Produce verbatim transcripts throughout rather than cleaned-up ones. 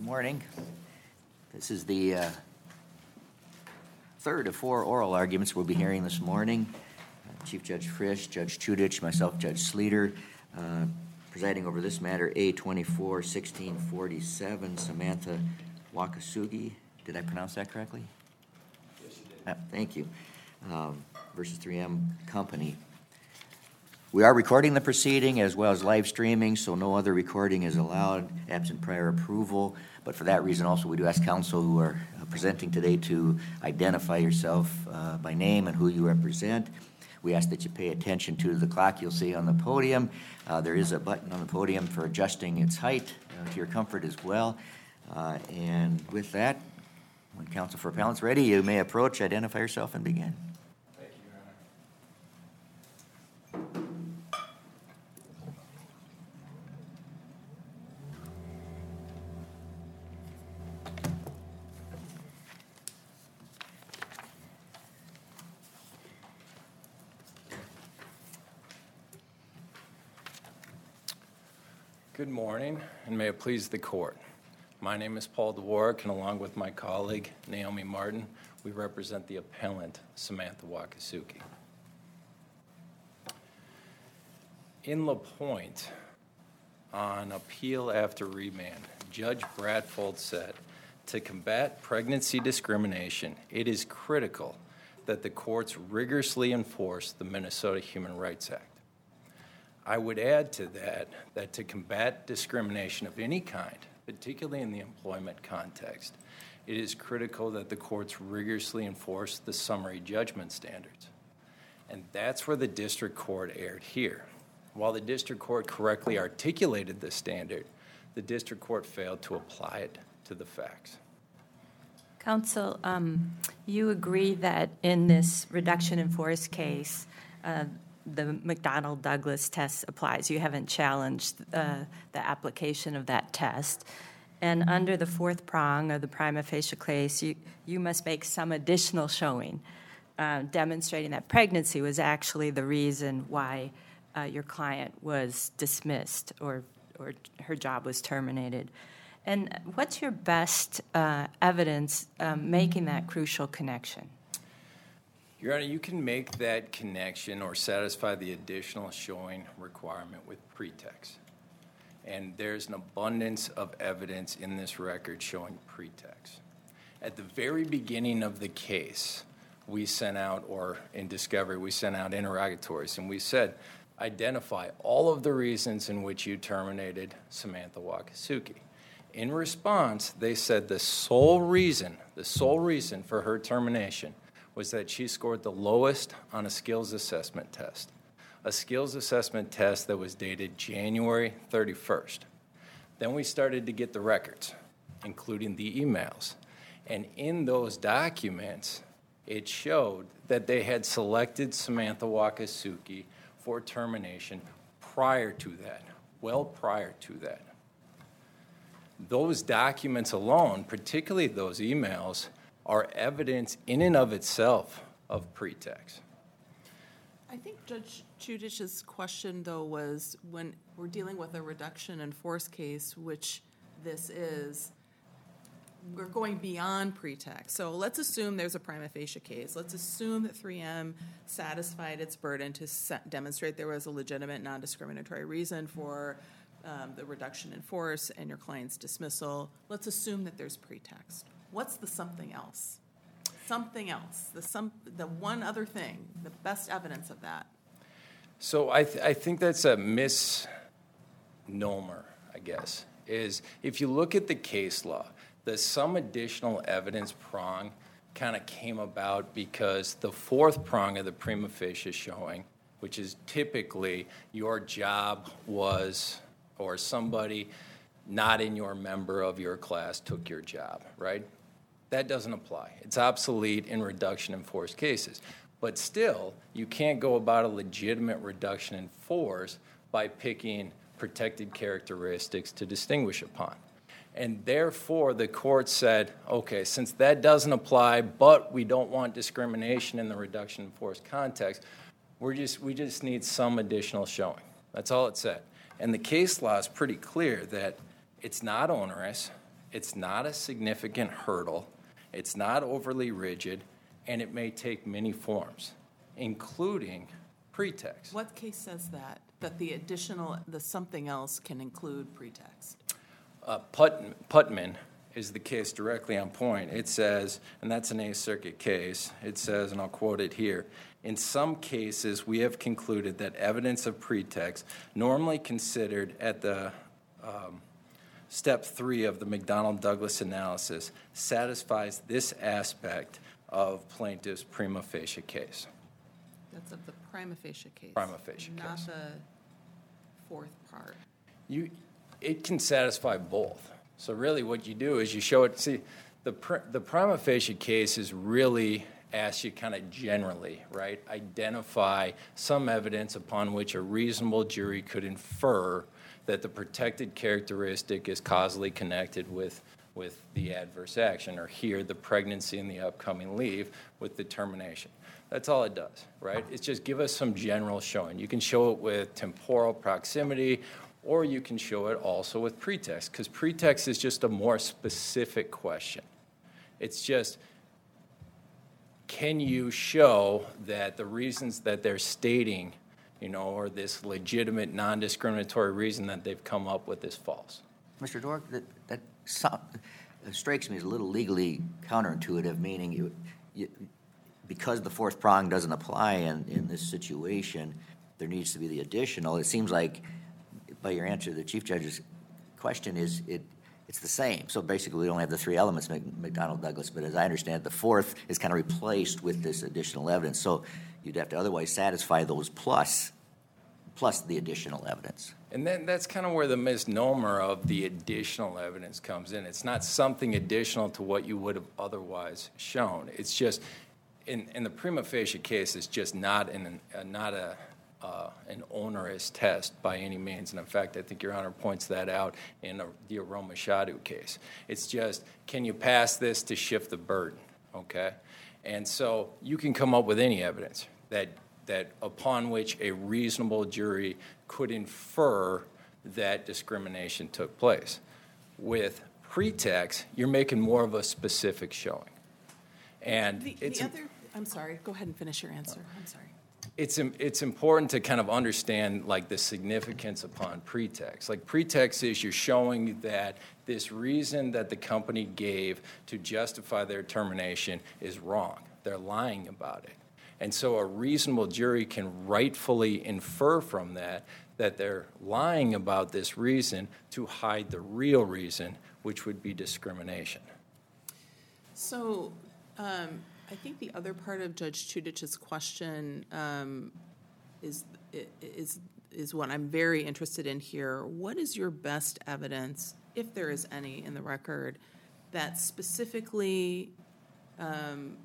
morning. This is the uh, third of four oral arguments we'll be hearing this morning. Uh, Chief Judge Frisch, Judge Chudich, myself, Judge Sleeter, uh, presiding over this matter, A twenty-four sixteen forty-seven, Samantha Wakasugi. Did I pronounce that correctly? Yes, you did. Uh, thank you. Um, versus three M Company. We are recording the proceeding as well as live streaming, so no other recording is allowed absent prior approval. But for that reason also, we do ask counsel who are uh, presenting today to identify yourself uh, by name and who you represent. We ask that you pay attention to the clock you'll see on the podium. Uh, there is a button on the podium for adjusting its height uh, to your comfort as well. Uh, and with that, when counsel for appellant's ready, you may approach, identify yourself, and begin. Thank you, Your Honor. Good morning, and may it please the court. My name is Paul Dvorak, and along with my colleague, Naomi Martin, we represent the appellant, Samantha Wakasugi. In LaPointe, on appeal after remand, Judge Bradfold said, to combat pregnancy discrimination, it is critical that the courts rigorously enforce the Minnesota Human Rights Act. I would add to that that to combat discrimination of any kind, particularly in the employment context, it is critical that the courts rigorously enforce the summary judgment standards. And that's where the district court erred here. While the district court correctly articulated the standard, the district court failed to apply it to the facts. Counsel, um, you agree that in this reduction in force case, uh, the McDonnell-Douglas test applies. You haven't challenged uh, the application of that test. And under the fourth prong of the prima facie case, you, you must make some additional showing uh, demonstrating that pregnancy was actually the reason why uh, your client was dismissed or, or her job was terminated. And what's your best uh, evidence um, making that crucial connection? Your Honor, you can make that connection or satisfy the additional showing requirement with pretext. And there's an abundance of evidence in this record showing pretext. At the very beginning of the case, we sent out, or in discovery, we sent out interrogatories, and we said, identify all of the reasons in which you terminated Samantha Wakasugi. In response, they said the sole reason, the sole reason for her termination was that she scored the lowest on a skills assessment test, a skills assessment test that was dated January thirty-first. Then we started to get the records, including the emails. And in those documents, it showed that they had selected Samantha Wakasugi for termination prior to that, well prior to that. Those documents alone, particularly those emails, are evidence in and of itself of pretext. I think Judge Chudich's question, though, was when we're dealing with a reduction in force case, which this is, we're going beyond pretext. So let's assume there's a prima facie case. Let's assume that three M satisfied its burden to demonstrate there was a legitimate non-discriminatory reason for um, the reduction in force and your client's dismissal. Let's assume that there's pretext. What's the something else? Something else, the some, the one other thing, the best evidence of that. So I, th- I think that's a misnomer, I guess, is if you look at the case law, the some additional evidence prong kind of came about because the fourth prong of the prima facie showing, which is typically your job was, or somebody not in your member of your class took your job, right? That doesn't apply. It's obsolete in reduction in force cases. But still, you can't go about a legitimate reduction in force by picking protected characteristics to distinguish upon. And therefore, the court said, okay, since that doesn't apply, but we don't want discrimination in the reduction in force context, we're just, we just need some additional showing. That's all it said. And the case law is pretty clear that it's not onerous, It's not a significant hurdle. It's not overly rigid, and it may take many forms, including pretext. What case says that, that the additional, the something else can include pretext? Uh, Put, Putman is the case directly on point. It says, and that's an Eighth Circuit case, it says, and I'll quote it here, in some cases, we have concluded that evidence of pretext, normally considered at the um, step three of the McDonnell-Douglas analysis, satisfies this aspect of plaintiff's prima facie case. That's of the prima facie case. Prima facie Not case. the fourth part. You, it can satisfy both. So really what you do is you show it, see, the, pr- the prima facie case is really asks you kind of generally, right? Identify some evidence upon which a reasonable jury could infer that the protected characteristic is causally connected with, with the adverse action, or here, the pregnancy and the upcoming leave with the termination. That's all it does, right? It's just give us some general showing. You can show it with temporal proximity, or you can show it also with pretext, because pretext is just a more specific question. It's just, can you show that the reasons that they're stating, you know, or this legitimate non-discriminatory reason that they've come up with is false? Mister Dork, that, that so, uh, strikes me as a little legally counterintuitive, meaning you, you, because the fourth prong doesn't apply in, in this situation, there needs to be the additional. It seems like, by your answer to the Chief Judge's question, is it it's the same. So basically, we don't have the three elements, McDonnell Douglas, but as I understand it, the fourth is kind of replaced with this additional evidence. So you'd have to otherwise satisfy those plus, plus the additional evidence. And then that's kind of where the misnomer of the additional evidence comes in. It's not something additional to what you would have otherwise shown. It's just, in, in the prima facie case, it's just not, in, uh, not a, uh, an onerous test by any means. And in fact, I think Your Honor points that out in a, the Aroma Shadu case. It's just, can you pass this to shift the burden, okay? And so you can come up with any evidence that that upon which a reasonable jury could infer that discrimination took place. With pretext, you're making more of a specific showing. And The, it's, the other, I'm sorry, go ahead and finish your answer. I'm sorry. it's, it's important to kind of understand, like, the significance upon pretext. Like, pretext is you're showing that this reason that the company gave to justify their termination is wrong. They're lying about it. And so a reasonable jury can rightfully infer from that that they're lying about this reason to hide the real reason, which would be discrimination. So um, I think the other part of Judge Chudich's question um, is, is, is what I'm very interested in here. What is your best evidence, if there is any in the record, that specifically um,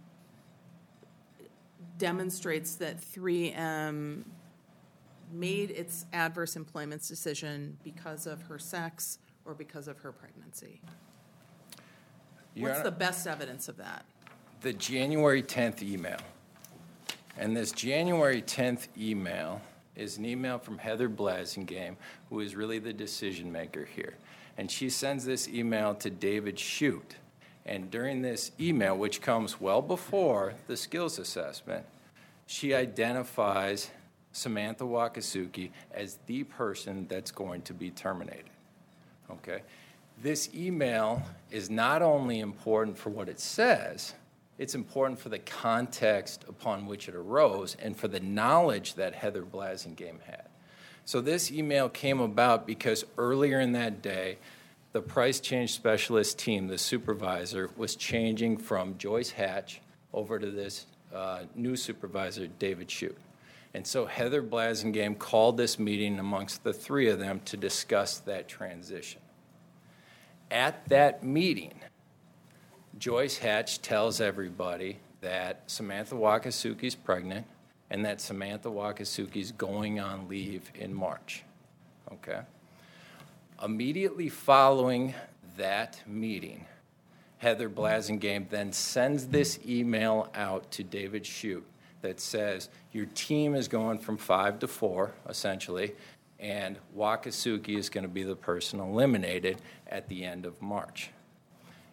demonstrates that three M made its adverse employment decision because of her sex or because of her pregnancy? Your What's Honor, the best evidence of that? the January tenth email. And this January tenth email is an email from Heather Blasingame, who is really the decision maker here. And she sends this email to David Shute. And during this email, which comes well before the skills assessment, she identifies Samantha Wakasuki as the person that's going to be terminated. Okay? This email is not only important for what it says, it's important for the context upon which it arose and for the knowledge that Heather Blasingame had. So this email came about because earlier in that day, the price change specialist team, the supervisor, was changing from Joyce Hatch over to this uh, new supervisor, David Shute. And so Heather Blasingame called this meeting amongst the three of them to discuss that transition. At that meeting, Joyce Hatch tells everybody that Samantha Wakasuki's pregnant and that Samantha Wakasuki's going on leave in March. Okay? Immediately following that meeting, Heather Blasingame then sends this email out to David Shute that says, your team is going from five to four, essentially, and Wakasuki is going to be the person eliminated at the end of March.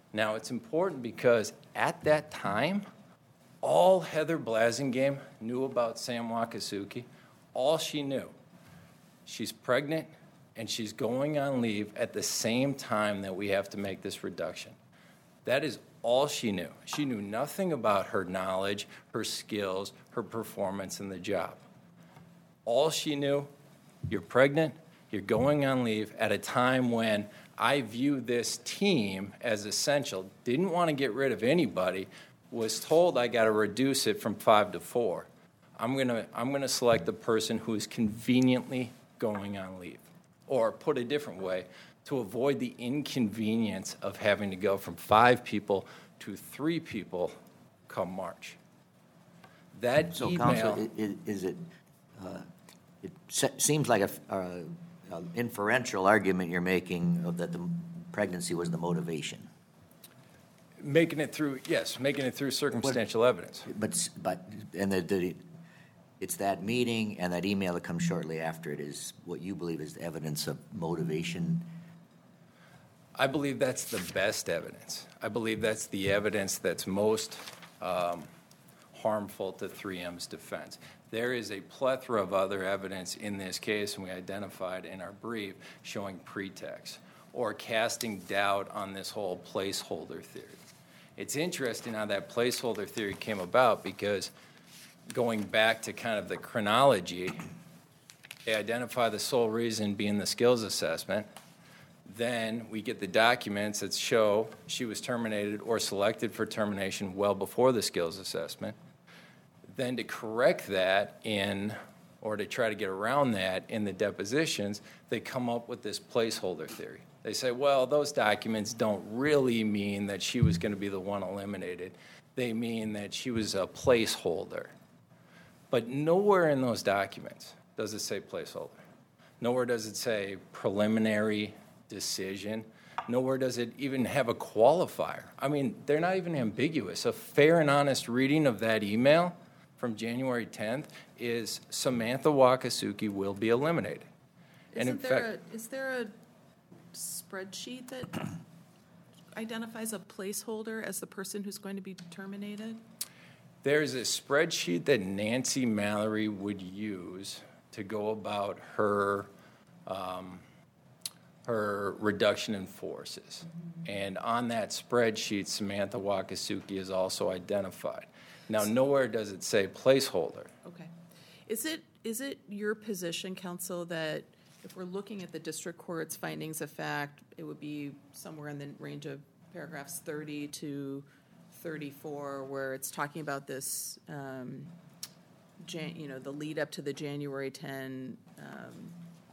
Now, it's important because at that time, all Heather Blasingame knew about Sam Wakasuki, all she knew, she's pregnant and she's going on leave at the same time that we have to make this reduction. That is all she knew. She knew nothing about her knowledge, her skills, her performance in the job. All she knew, you're pregnant, you're going on leave at a time when I view this team as essential, didn't want to get rid of anybody, was told I got to reduce it from five to four. I'm going to I'm going to select the person who is conveniently going on leave. Or put a different way, to avoid the inconvenience of having to go from five people to three people come March. That So, email... Counsel, i- i- is it, uh, it se- seems like a, f- uh, an inferential argument you're making of that the pregnancy was the motivation. Making it through, yes, making it through circumstantial evidence. But, s- but, and the, the, it's that meeting and that email that comes shortly after it is what you believe is evidence of motivation. I believe that's the best evidence. I believe that's the evidence that's most um, harmful to three M's defense. There is a plethora of other evidence in this case, and we identified in our brief, showing pretext or casting doubt on this whole placeholder theory. It's interesting how that placeholder theory came about because going back to kind of the chronology, they identify the sole reason being the skills assessment. Then we get the documents that show she was terminated or selected for termination well before the skills assessment. Then to correct that in, or to try to get around that in the depositions, they come up with this placeholder theory. They say, well, those documents don't really mean that she was going to be the one eliminated. They mean that she was a placeholder. But nowhere in those documents does it say placeholder. Nowhere does it say preliminary decision. Nowhere does it even have a qualifier. I mean, they're not even ambiguous. A fair and honest reading of that email from January tenth is Samantha Wakasuki will be eliminated. And in Isn't there fact, a, is there a spreadsheet that identifies a placeholder as the person who's going to be terminated? there's a spreadsheet that Nancy Mallory would use to go about her um, her reduction in forces. And on that spreadsheet, Samantha Wakasuki is also identified. Now, nowhere does it say placeholder. Okay. Is it, is it your position, counsel, that if we're looking at the district court's findings of fact, it would be somewhere in the range of paragraphs thirty to thirty-four, where it's talking about this, um, Jan, you know, the lead up to the January tenth um,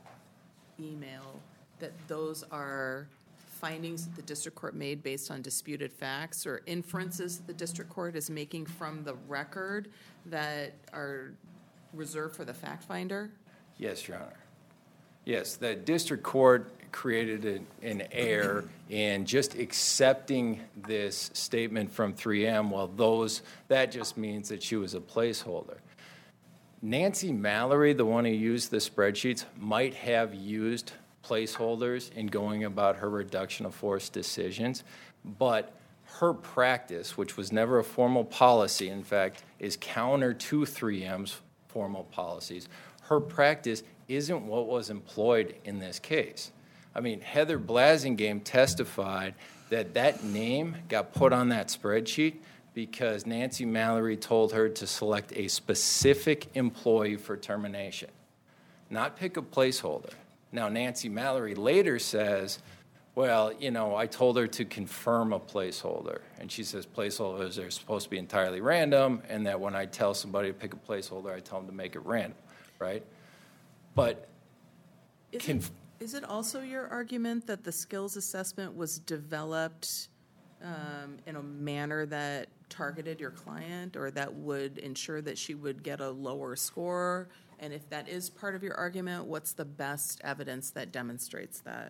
email, that those are findings that the district court made based on disputed facts or inferences that the district court is making from the record that are reserved for the fact finder? Yes, Your Honor. Yes, the district court created an, an error in just accepting this statement from three M. Well, those, that just means that she was a placeholder. Nancy Mallory, the one who used the spreadsheets, might have used placeholders in going about her reduction of force decisions, but her practice, which was never a formal policy, in fact, is counter to three M's formal policies. Her practice isn't what was employed in this case. I mean, Heather Blasingame testified that that name got put on that spreadsheet because Nancy Mallory told her to select a specific employee for termination, not pick a placeholder. Now, Nancy Mallory later says, well, you know, I told her to confirm a placeholder. And she says placeholders are supposed to be entirely random, and that when I tell somebody to pick a placeholder, I tell them to make it random, right? But Is can, it, is it also your argument that the skills assessment was developed um, in a manner that targeted your client, or that would ensure that she would get a lower score? And if that is part of your argument, what's the best evidence that demonstrates that?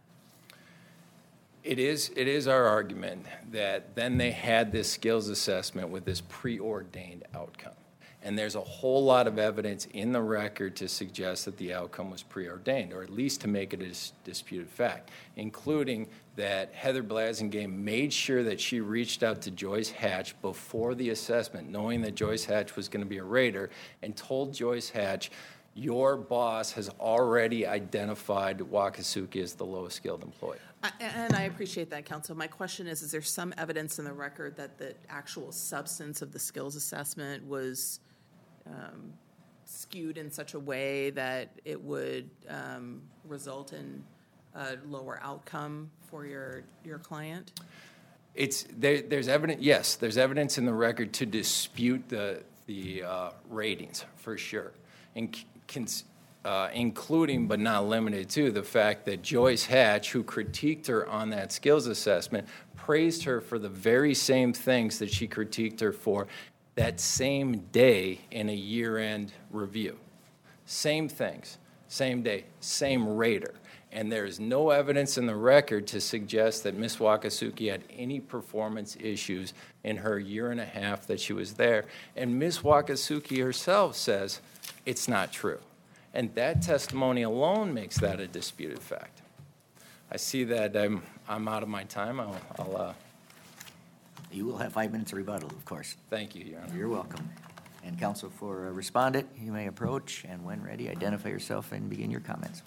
It is, it is our argument that then they had this skills assessment with this preordained outcome. And there's a whole lot of evidence in the record to suggest that the outcome was preordained, or at least to make it a dis- disputed fact, including that Heather Blasingame made sure that she reached out to Joyce Hatch before the assessment, knowing that Joyce Hatch was going to be a Raider, and told Joyce Hatch, your boss has already identified Wakasuki as the lowest skilled employee. I- And I appreciate that, counsel. My question is, is there some evidence in the record that the actual substance of the skills assessment was um, skewed in such a way that it would um, result in a lower outcome for your, your client? It's, there, there's evidence, yes, there's evidence in the record to dispute the, the uh, ratings, for sure. And cons- uh, including but not limited to the fact that Joyce Hatch, who critiqued her on that skills assessment, praised her for the very same things that she critiqued her for that same day in a year-end review. Same things, same day, same rater. And there is no evidence in the record to suggest that Miz Wakasuki had any performance issues in her year and a half that she was there. And Miz Wakasuki herself says it's not true. And that testimony alone makes that a disputed fact. I see that I'm, I'm out of my time. I'll, I'll uh, You will have five minutes of rebuttal, of course. thank you, Your Honor. You're welcome. And counsel for a respondent, you may approach, and when ready, identify yourself and begin your comments.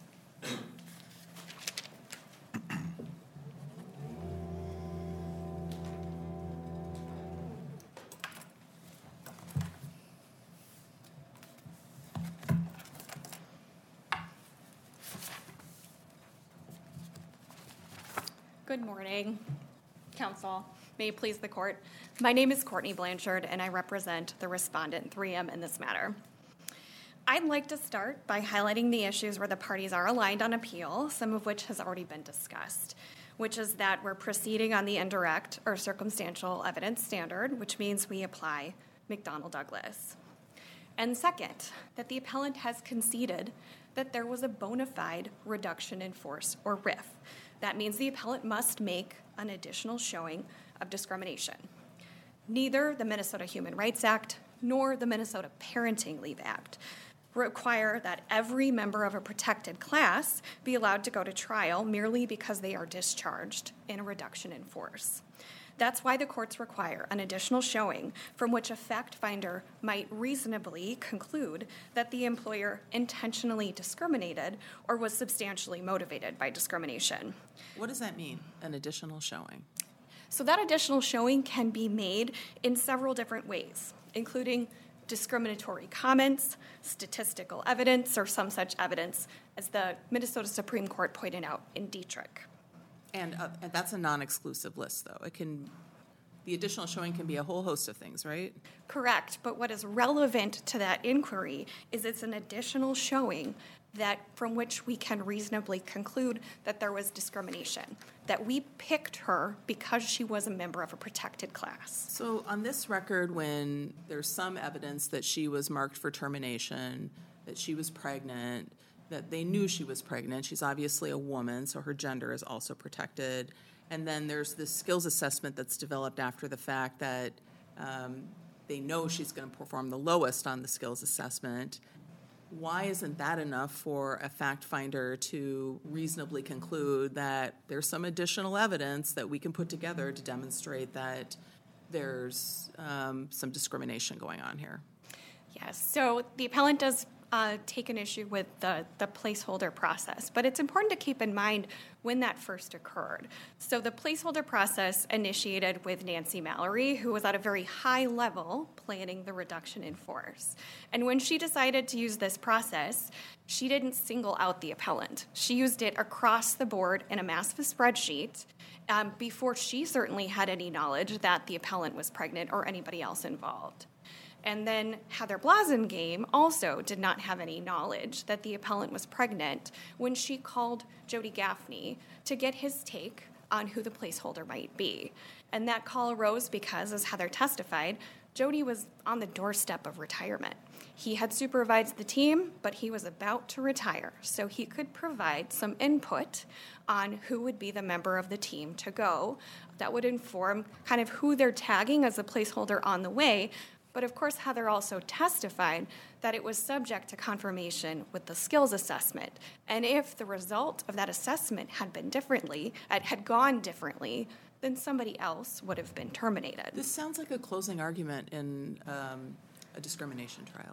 Good morning, counsel. May it please the court. My name is Courtney Blanchard, and I represent the respondent three M in this matter. I'd like to start by highlighting the issues where the parties are aligned on appeal, some of which has already been discussed, which is that we're proceeding on the indirect or circumstantial evidence standard, which means we apply McDonnell Douglas. And second, that the appellant has conceded that there was a bona fide reduction in force, or R I F. That means the appellant must make an additional showing of discrimination. Neither the Minnesota Human Rights Act nor the Minnesota Parenting Leave Act require that every member of a protected class be allowed to go to trial merely because they are discharged in a reduction in force. That's why the courts require an additional showing from which a fact finder might reasonably conclude that the employer intentionally discriminated or was substantially motivated by discrimination. What does that mean, an additional showing? So that additional showing can be made in several different ways, including discriminatory comments, statistical evidence, or some such evidence, as the Minnesota Supreme Court pointed out in Dietrich. And, uh, and that's a non-exclusive list, though. It can, the additional showing can be a whole host of things, right? Correct, but what is relevant to that inquiry is it's an additional showing that from which we can reasonably conclude that there was discrimination, that we picked her because she was a member of a protected class. So on this record, when there's some evidence that she was marked for termination, that she was pregnant, that they knew she was pregnant, she's obviously a woman, so her gender is also protected, and then there's this skills assessment that's developed after the fact that um, they know she's going to perform the lowest on the skills assessment. Why isn't that enough for a fact finder to reasonably conclude that there's some additional evidence that we can put together to demonstrate that there's um, some discrimination going on here? Yes, so the appellant does uh, take an issue with the, the placeholder process, but it's important to keep in mind when that first occurred. So the placeholder process initiated with Nancy Mallory, who was at a very high level planning the reduction in force. And when she decided to use this process, she didn't single out the appellant. She used it across the board in a massive spreadsheet um, before she certainly had any knowledge that the appellant was pregnant or anybody else involved. And then Heather Blasingame also did not have any knowledge that the appellant was pregnant when she called Jody Gaffney to get his take on who the placeholder might be. And that call arose because, as Heather testified, Jody was on the doorstep of retirement. He had supervised the team, but he was about to retire, so he could provide some input on who would be the member of the team to go. That would inform kind of who they're tagging as a placeholder on the way, But of course, Heather also testified that it was subject to confirmation with the skills assessment. And if the result of that assessment had been differently, had gone differently, then somebody else would have been terminated. This sounds like a closing argument in um, a discrimination trial.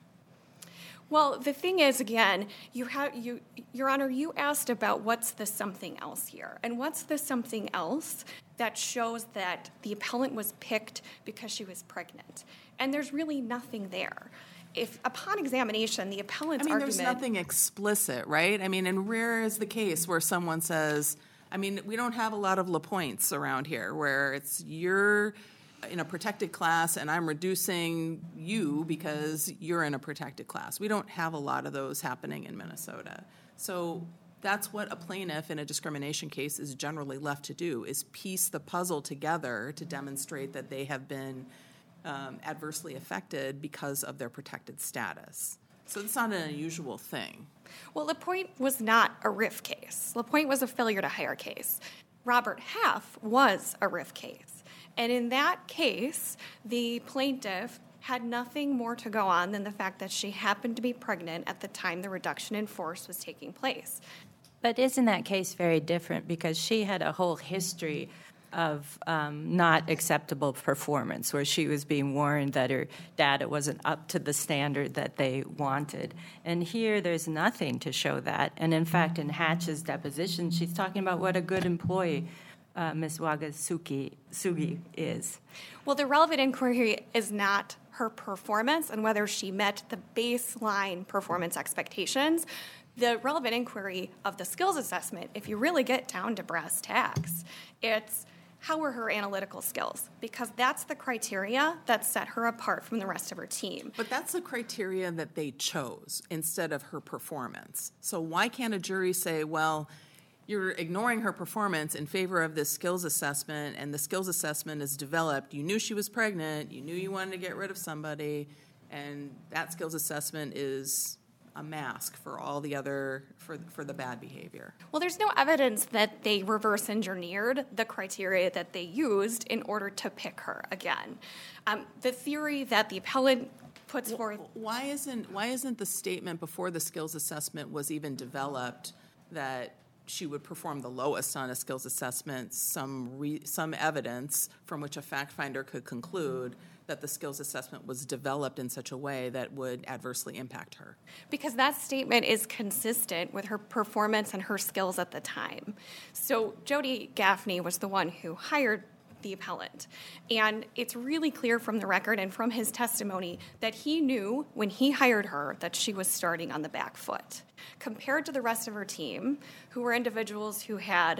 Well, the thing is, again, you have you, Your Honor, you asked about what's the something else here, and what's the something else that shows that the appellant was picked because she was pregnant, and there's really nothing there. If upon examination, the appellant's I mean, argument, there's nothing explicit, right? I mean, and rare is the case where someone says, I mean, we don't have a lot of LaPointes around here where it's you're in a protected class and I'm reducing you because you're in a protected class. We don't have a lot of those happening in Minnesota. So that's what a plaintiff in a discrimination case is generally left to do, is piece the puzzle together to demonstrate that they have been um, adversely affected because of their protected status. So it's not an unusual thing. well, LaPointe was not a R I F case. LaPointe was a failure to hire case. Robert Half was a R I F case. And in that case, the plaintiff had nothing more to go on than the fact that she happened to be pregnant at the time the reduction in force was taking place. But isn't that case very different because she had a whole history of um, not acceptable performance where she was being warned that her data wasn't up to the standard that they wanted. And here there's nothing to show that. And in fact, in Hatch's deposition, she's talking about what a good employee Uh, Miz Wagasuki Sugi is. Well, the relevant inquiry is not her performance and whether she met the baseline performance expectations. The relevant inquiry of the skills assessment, if you really get down to brass tacks, it's how were her analytical skills? Because that's the criteria that set her apart from the rest of her team. But that's the criteria that they chose instead of her performance. So why can't a jury say, well, you're ignoring her performance in favor of this skills assessment, and the skills assessment is developed. You knew she was pregnant. You knew you wanted to get rid of somebody, and that skills assessment is a mask for all the other, for, for the bad behavior. Well, there's no evidence that they reverse engineered the criteria that they used in order to pick her again. Um, the theory that the appellant puts forth... Why isn't, why isn't the statement before the skills assessment was even developed that she would perform the lowest on a skills assessment, some re, some evidence from which a fact finder could conclude that the skills assessment was developed in such a way that would adversely impact her? Because that statement is consistent with her performance and her skills at the time. So Jody Gaffney was the one who hired the appellant. And it's really clear from the record and from his testimony that he knew when he hired her that she was starting on the back foot. Compared to the rest of her team, who were individuals who had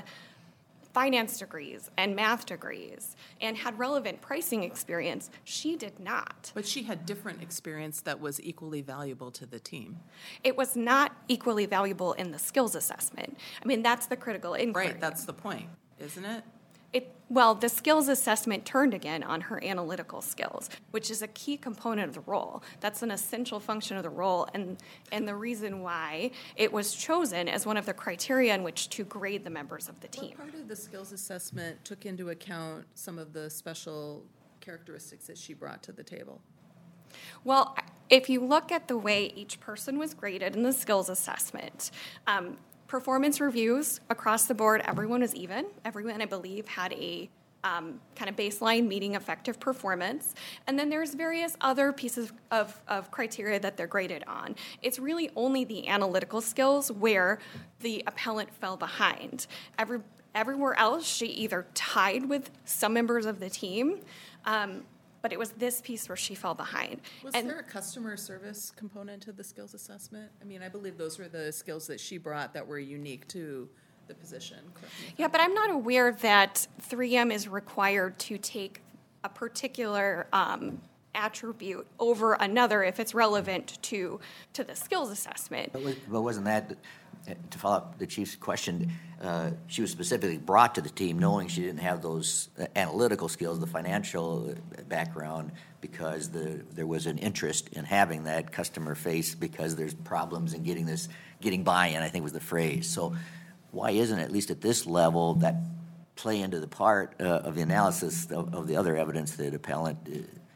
finance degrees and math degrees and had relevant pricing experience, she did not. But she had different experience that was equally valuable to the team. It was not equally valuable in the skills assessment. I mean, that's the critical inquiry. Right, that's the point, isn't it? It, well, the skills assessment turned again on her analytical skills, which is a key component of the role. That's an essential function of the role, and, and the reason why it was chosen as one of the criteria in which to grade the members of the team. What part of the skills assessment took into account some of the special characteristics that she brought to the table? Well, if you look at the way each person was graded in the skills assessment, um, performance reviews across the board, everyone was even. Everyone, I believe, had a um, kind of baseline meeting effective performance. And then there's various other pieces of, of criteria that they're graded on. It's really only the analytical skills where the appellant fell behind. Every, everywhere else, she either tied with some members of the team, um, but it was this piece where she fell behind. Was and there a customer service component to the skills assessment? I mean, I believe those were the skills that she brought that were unique to the position. Yeah, but I'm not aware that three M is required to take a particular um, attribute over another if it's relevant to to the skills assessment. But, was, but wasn't that, to follow up the chief's question, uh, she was specifically brought to the team knowing she didn't have those analytical skills, the financial background, because the, there was an interest in having that customer face because there's problems in getting this, getting buy-in, I think was the phrase. So why isn't, at least at this level, that play into the part uh, of the analysis of, of the other evidence that appellant uh,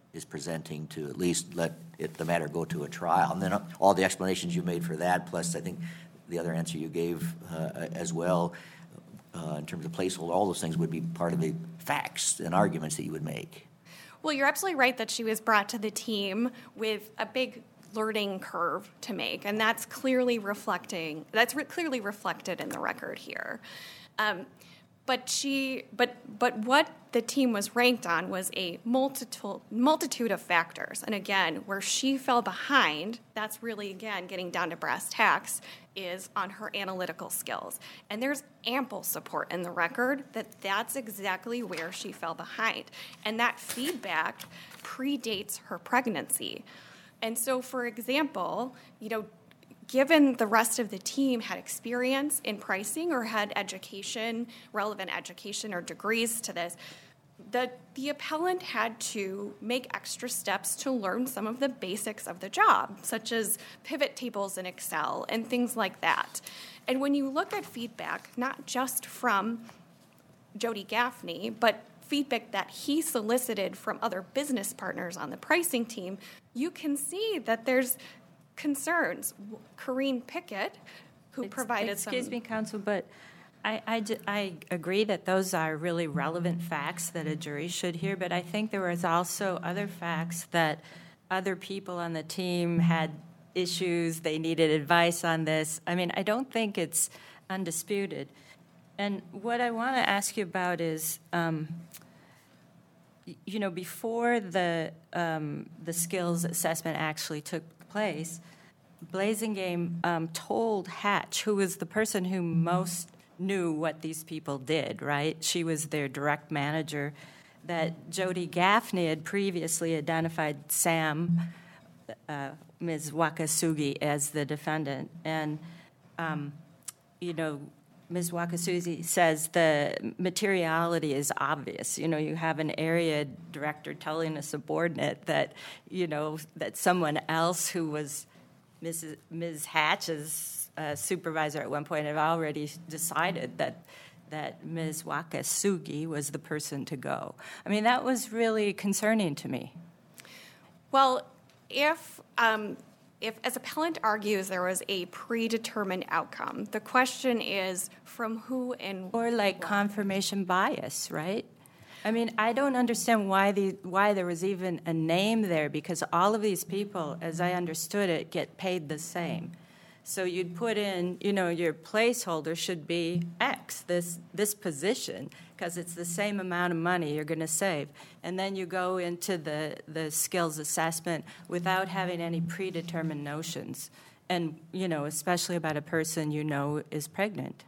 is presenting to at least let it, the matter go to a trial. And then all the explanations you made for that, plus I think the other answer you gave uh, as well, uh, in terms of placeholder, all those things would be part of the facts and arguments that you would make. Well, you're absolutely right that she was brought to the team with a big learning curve to make, and that's clearly reflecting, that's re- clearly reflected in the record here. Um, But she, but but what the team was ranked on was a multitude multitude of factors, and again, where she fell behind, that's really again getting down to brass tacks, is on her analytical skills, and there's ample support in the record that that's exactly where she fell behind, and that feedback predates her pregnancy, and so for example, you know. Given the rest of the team had experience in pricing or had education, relevant education or degrees to this, the, the appellant had to make extra steps to learn some of the basics of the job, such as pivot tables in Excel and things like that. And when you look at feedback, not just from Jody Gaffney, but feedback that he solicited from other business partners on the pricing team, you can see that there's concerns. Corrine Pickett, who Ex- provided excuse some... Excuse me, counsel, but I, I, ju- I agree that those are really relevant facts that a jury should hear, but I think there was also other facts that other people on the team had issues, they needed advice on this. I mean, I don't think it's undisputed. And what I want to ask you about is, um, y- you know, before the um, the skills assessment actually took place, Blazingame um, told Hatch, who was the person who most knew what these people did, right? She was their direct manager, that Jody Gaffney had previously identified Sam, uh, Miz Wakasugi, as the defendant. And, um, you know, Miz Wakasugi says the materiality is obvious. You know, you have an area director telling a subordinate that, you know, that someone else who was Missus Miz Hatch's uh, supervisor at one point had already decided that that Miz Wakasugi was the person to go. I mean, that was really concerning to me. Well, if... Um, If, as appellant argues, there was a predetermined outcome, the question is from who and Or like what? confirmation bias, right? I mean, I don't understand why the why there was even a name there, because all of these people, as I understood it, get paid the same. So you'd put in, you know, your placeholder should be X, this this position, because it's the same amount of money you're going to save. And then you go into the, the skills assessment without having any predetermined notions. And, you know, especially about a person you know is pregnant.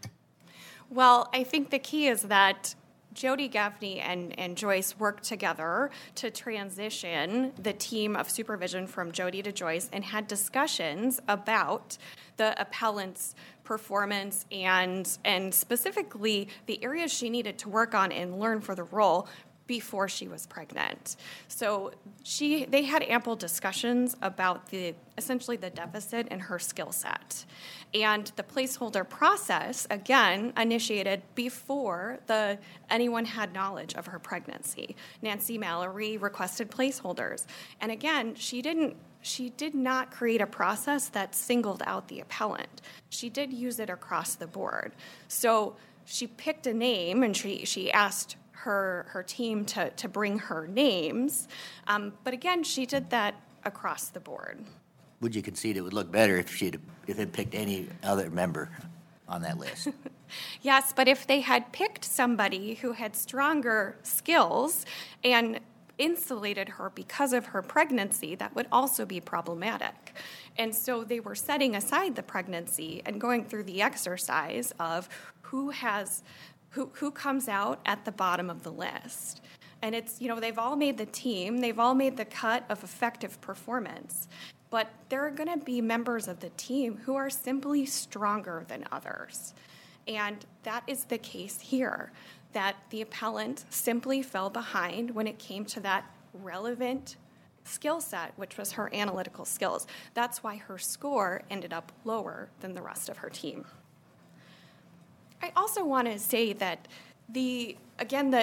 Well, I think the key is that Jody Gaffney and, and Joyce worked together to transition the team of supervision from Jody to Joyce and had discussions about the appellant's performance and and specifically the areas she needed to work on and learn for the role before she was pregnant. So she they had ample discussions about the essentially the deficit in her skill set. And the placeholder process, again, initiated before the anyone had knowledge of her pregnancy. Nancy Mallory requested placeholders. And again, she didn't she did not create a process that singled out the appellant. She did use it across the board. So she picked a name and she she asked her her team to, to bring her names. Um, but again, she did that across the board. Would you concede it would look better if she'd if it picked any other member on that list? Yes, but if they had picked somebody who had stronger skills and insulated her because of her pregnancy, that would also be problematic. And so they were setting aside the pregnancy and going through the exercise of who has who who comes out at the bottom of the list. And it's, you know, they've all made the team, they've all made the cut of effective performance. But there are going to be members of the team who are simply stronger than others. And that is the case here, that the appellant simply fell behind when it came to that relevant skill set, which was her analytical skills. That's why her score ended up lower than the rest of her team. I also want to say that the, again, the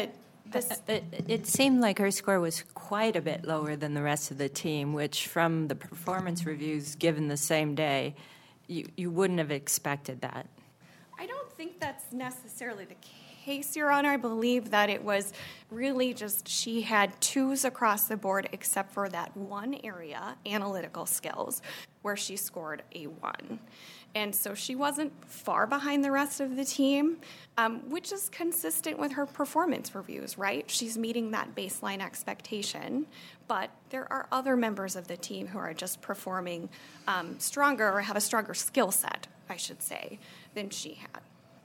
This, It, it seemed like her score was quite a bit lower than the rest of the team, which from the performance reviews given the same day, you, you wouldn't have expected that. I don't think that's necessarily the case, Your Honor. I believe that it was really just she had twos across the board except for that one area, analytical skills, where she scored a one. And so she wasn't far behind the rest of the team, um, which is consistent with her performance reviews, right? She's meeting that baseline expectation, but there are other members of the team who are just performing um, stronger or have a stronger skill set, I should say, than she had.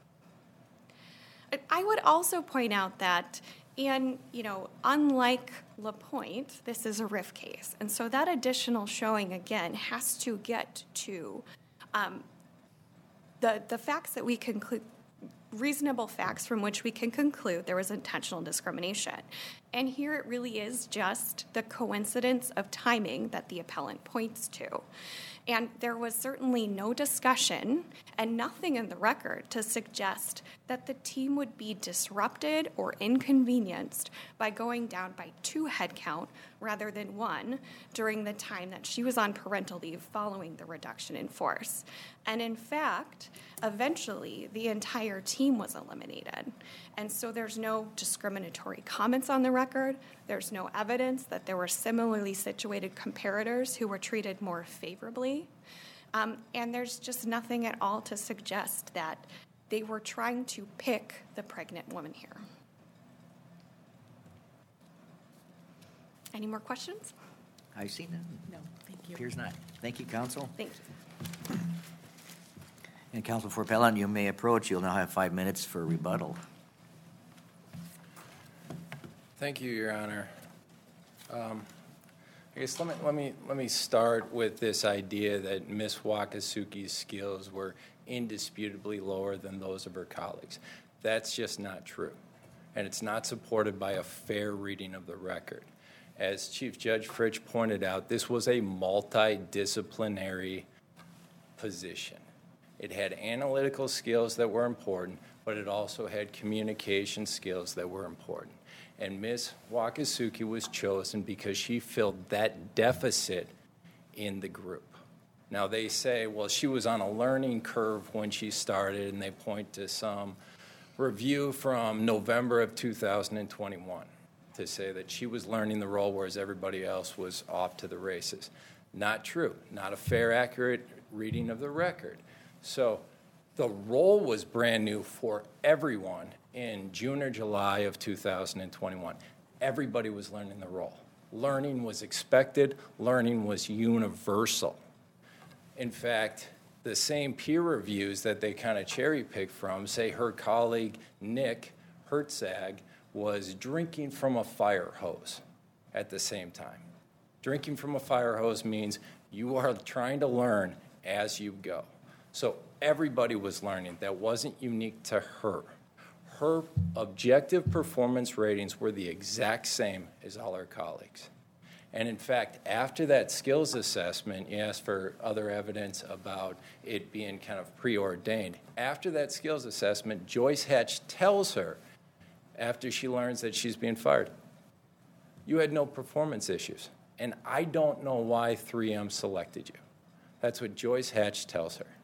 I would also point out that in, you know, unlike LaPointe, this is a R I F case. And so that additional showing, again, has to get to um, the, the facts that we conclude, reasonable facts from which we can conclude there was intentional discrimination. And here it really is just the coincidence of timing that the appellant points to. And there was certainly no discussion and nothing in the record to suggest that the team would be disrupted or inconvenienced by going down by two headcount rather than one during the time that she was on parental leave following the reduction in force. And in fact, eventually the entire team was eliminated. And so there's no discriminatory comments on the record. There's no evidence that there were similarly situated comparators who were treated more favorably. Um, and there's just nothing at all to suggest that they were trying to pick the pregnant woman here. Any more questions? I see none. No, thank you. Appears not. Thank you, counsel. Thank you. And counsel for appellant, you may approach. You'll now have five minutes for rebuttal. Thank you, Your Honor. Um, I guess let me, let me, let me start with this idea that Miz Wakasuki's skills were indisputably lower than those of her colleagues. That's just not true, and it's not supported by a fair reading of the record. As Chief Judge Fritsch pointed out, this was a multidisciplinary position. It had analytical skills that were important, but it also had communication skills that were important. And Miz Wakasuki was chosen because she filled that deficit in the group. Now, they say, well, she was on a learning curve when she started, and they point to some review from November of two thousand twenty-one to say that she was learning the role, whereas everybody else was off to the races. Not true. Not a fair, accurate reading of the record. So the role was brand new for everyone in June or July of two thousand twenty-one. Everybody was learning the role. Learning was expected. Learning was universal. In fact, the same peer reviews that they kind of cherry-pick from say her colleague Nick Hertzag was drinking from a fire hose at the same time. Drinking from a fire hose means you are trying to learn as you go. So everybody was learning. That wasn't unique to her. Her objective performance ratings were the exact same as all her colleagues. And in fact, after that skills assessment, you asked for other evidence about it being kind of preordained. After that skills assessment, Joyce Hatch tells her, after she learns that she's being fired, you had no performance issues, and I don't know why three M selected you. That's what Joyce Hatch tells her.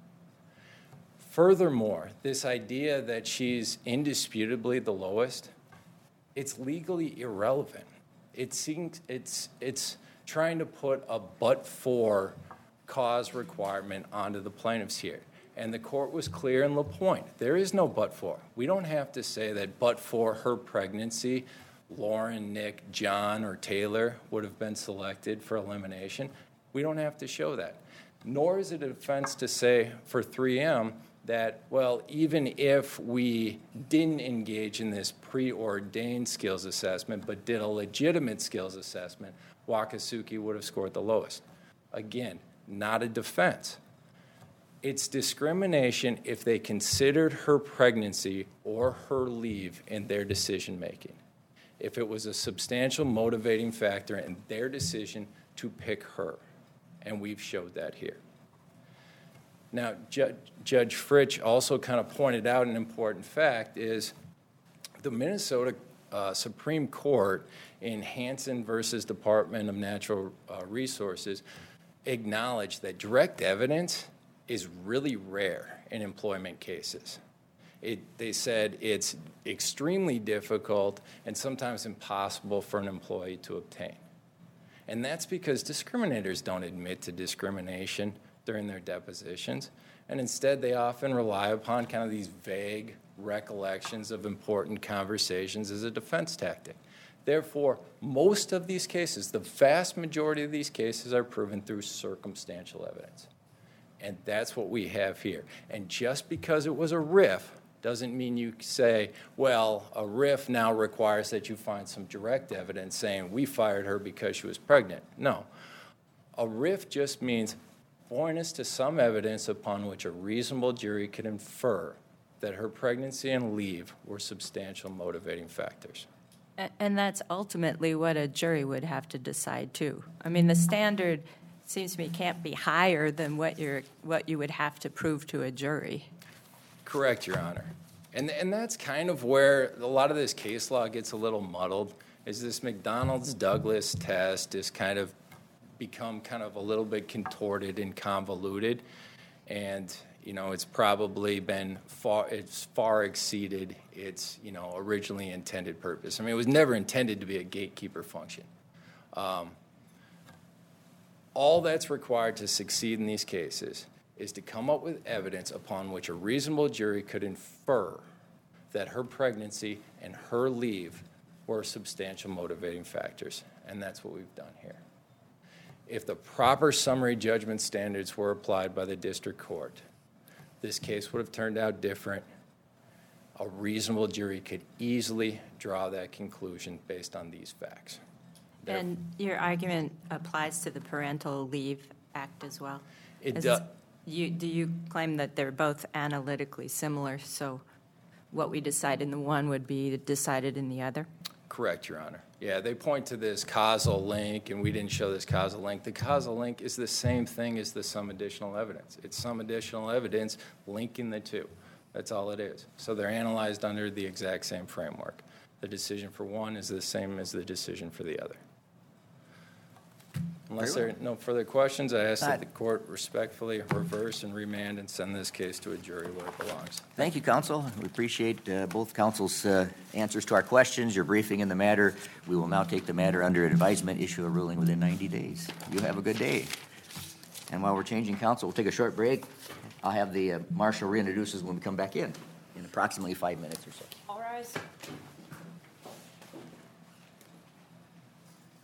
Furthermore, this idea that she's indisputably the lowest, it's legally irrelevant. It seems it's it's trying to put a but-for cause requirement onto the plaintiffs here. And the court was clear in LaPointe. There is no but-for. We don't have to say that but for her pregnancy, Lauren, Nick, John, or Taylor would have been selected for elimination. We don't have to show that. Nor is it a defense to say for three M that, well, even if we didn't engage in this preordained skills assessment but did a legitimate skills assessment, Wakasuki would have scored the lowest. Again, not a defense. It's discrimination if they considered her pregnancy or her leave in their decision-making, if it was a substantial motivating factor in their decision to pick her, and we've showed that here. Now, Judge, Judge Fritsch also kind of pointed out an important fact is the Minnesota uh, Supreme Court in Hansen versus Department of Natural uh, Resources acknowledged that direct evidence is really rare in employment cases. It, they said it's extremely difficult and sometimes impossible for an employee to obtain. And that's because discriminators don't admit to discrimination during their depositions, and instead they often rely upon kind of these vague recollections of important conversations as a defense tactic. Therefore, most of these cases, the vast majority of these cases, are proven through circumstantial evidence. And that's what we have here. And just because it was a R I F doesn't mean you say, well, a R I F now requires that you find some direct evidence saying we fired her because she was pregnant. No. A R I F just means pointing us to some evidence upon which a reasonable jury could infer that her pregnancy and leave were substantial motivating factors. A- And that's ultimately what a jury would have to decide, too. I mean, the standard, seems to me, can't be higher than what you're, what you would have to prove to a jury. Correct, Your Honor. And, and that's kind of where a lot of this case law gets a little muddled, is this McDonnell-Douglas test has kind of become kind of a little bit contorted and convoluted. And, you know, it's probably been far, it's far exceeded its, you know, originally intended purpose. I mean, it was never intended to be a gatekeeper function. Um, all that's required to succeed in these cases is to come up with evidence upon which a reasonable jury could infer that her pregnancy and her leave were substantial motivating factors. And that's what we've done here. If the proper summary judgment standards were applied by the district court, this case would have turned out different. A reasonable jury could easily draw that conclusion based on these facts. There- And your argument applies to the Parental Leave Act as well? It Is- does. You, do you claim that they're both analytically similar, so what we decide in the one would be decided in the other? Correct, Your Honor. Yeah, they point to this causal link, and we didn't show this causal link. The causal link is the same thing as the some additional evidence. It's some additional evidence linking the two. That's all it is. So they're analyzed under the exact same framework. The decision for one is the same as the decision for the other. Unless there are no further questions, I ask that the court respectfully reverse and remand and send this case to a jury where it belongs. Thank you, counsel. We appreciate uh, both counsel's uh, answers to our questions, your briefing in the matter. We will now take the matter under advisement, issue a ruling within ninety days. You have a good day. And while we're changing counsel, we'll take a short break. I'll have the uh, marshal reintroduce us when we come back in, in approximately five minutes or so. All rise.